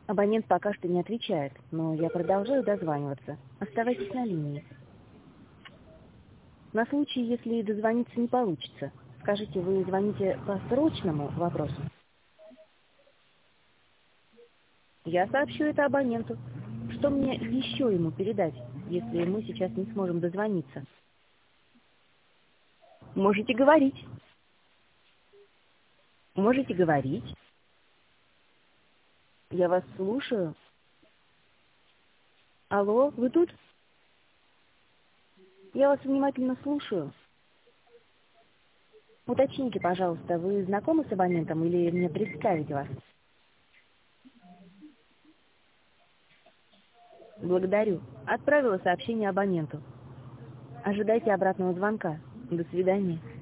Абонент пока что не отвечает, но я продолжаю дозваниваться. Оставайтесь на линии. На случай, если дозвониться не получится, скажите, вы звоните по срочному вопросу? Я сообщу это абоненту. Что мне еще ему передать, если мы сейчас не сможем дозвониться? Можете говорить. Можете говорить. Я вас слушаю. Алло, вы тут? Я вас внимательно слушаю. Уточните, пожалуйста, вы знакомы с абонентом или мне представить вас? Благодарю. Отправила сообщение абоненту. Ожидайте обратного звонка. До свидания.